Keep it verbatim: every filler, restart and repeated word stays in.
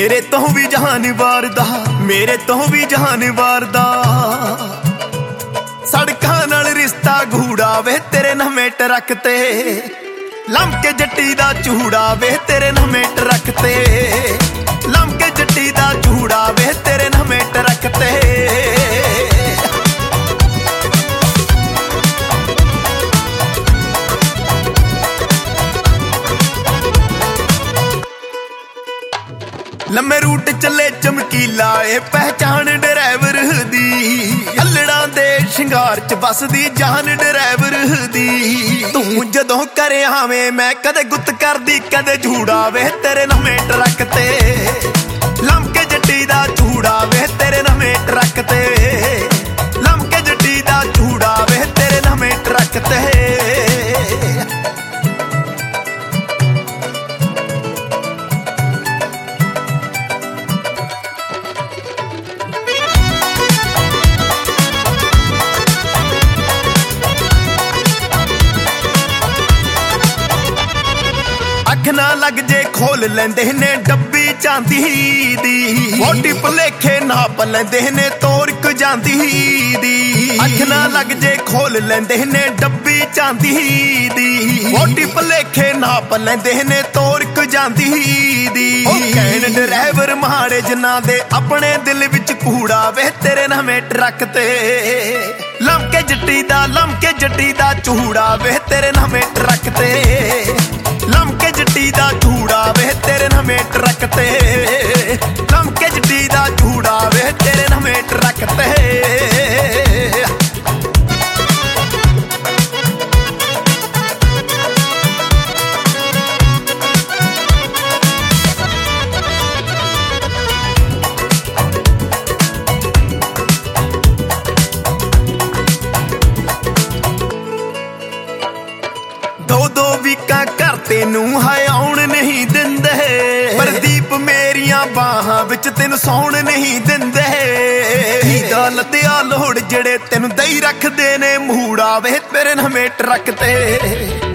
मेरे तो भी जहान वारदा, मेरे तो भी जहान वारदा। सड़कां नाल रिश्ता गूड़ा वे तेरे नवें ट्रक ते, लमके जट्टी दा चूड़ा वे तेरे नवें ट्रक ते, लमके जट्टी दा चूड़ा वे तेरे नवें ट्रक ते। लम्मे रूट चले चमकीला ए पहचान ड्राइवर दी, अल्लड़ा दे शिंगार च बसदी जान ड्राइवर दी। तू जदों करे आवें मैं कदे गुत्त करदी कदे झूड़ा वे तेरे नवें ट्रक ते, लमके जट्टी दा चूड़ा वे तेरे नवें ट्रक ते, लमके जट्टी दा चूड़ा वे तेरे नवें ट्रक ते। अख ना लग जे खोल लेंदे ने डब्बी चांदी दी, मोटी भुलेखे नाप लेंदे ने तोरक जांदी दी। अख ना लग जे खोल लेंदे ने डब्बी चांदी दी, मोटी भुलेखे नाप लेंदे ने तोरक जांदी दी। कहन ड्राइवर माड़े जिन्ना दे अपने दिल विच कूड़ा वे तेरे नवें ट्रक ते, लमके जट्टी दा लमके जट्टी दा चूड़ा वे तेरे नवें ट्रक ते, लमके जट्टी दा चूड़ा वे तेरे नवें ट्रक ते, लमके जट्टी दा चूड़ा वे तेरे नवें ट्रक ते। दो दो वीकां घर तेनू हाय आउण नहीं दिंदे, प्रदीप मेरियां बाहां विच तेनू सौण नहीं दिंदे। दा लद्दिया लोड़ जेड़े तेनू दई रखदे ने मूड़ा वे तेरे नवें ट्रक ते।